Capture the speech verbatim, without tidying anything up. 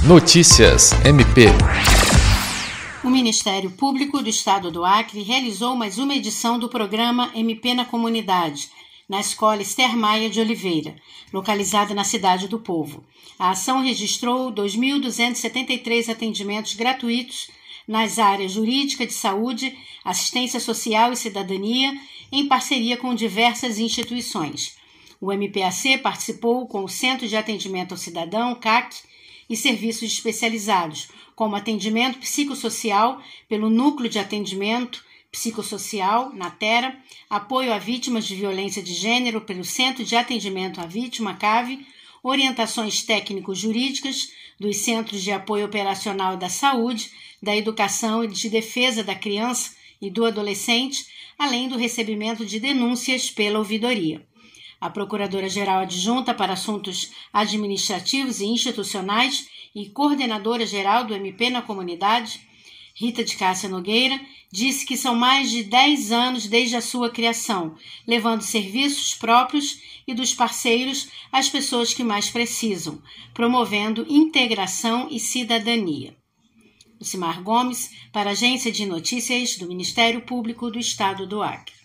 Notícias M P. O Ministério Público do Estado do Acre realizou mais uma edição do programa M P na Comunidade, na Escola Esther Maia de Oliveira, localizada na Cidade do Povo. A ação registrou dois mil duzentos e setenta e três atendimentos gratuitos nas áreas jurídica, de saúde, assistência social e cidadania, em parceria com diversas instituições. O M P A C participou com o Centro de Atendimento ao Cidadão, C A C, e serviços especializados, como atendimento psicossocial pelo Núcleo de Atendimento Psicossocial, NATERA, apoio a vítimas de violência de gênero pelo Centro de Atendimento à Vítima, C A V, orientações técnico-jurídicas dos Centros de Apoio Operacional da Saúde, da Educação e de Defesa da Criança e do Adolescente, além do recebimento de denúncias pela ouvidoria. A Procuradora-Geral Adjunta para Assuntos Administrativos e Institucionais e Coordenadora-Geral do M P na Comunidade, Rita de Cássia Nogueira, disse que são mais de dez anos desde a sua criação, levando serviços próprios e dos parceiros às pessoas que mais precisam, promovendo integração e cidadania. Lucimar Gomes, para a Agência de Notícias do Ministério Público do Estado do Acre.